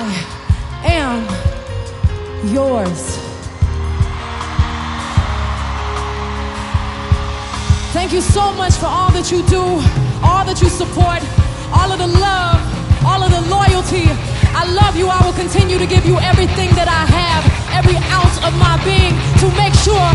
am yours. Thank you so much for all that you do, all that you support, all of the love, all of the loyalty. I love you. I will continue to give you everything that I have, every ounce of my being, to make sure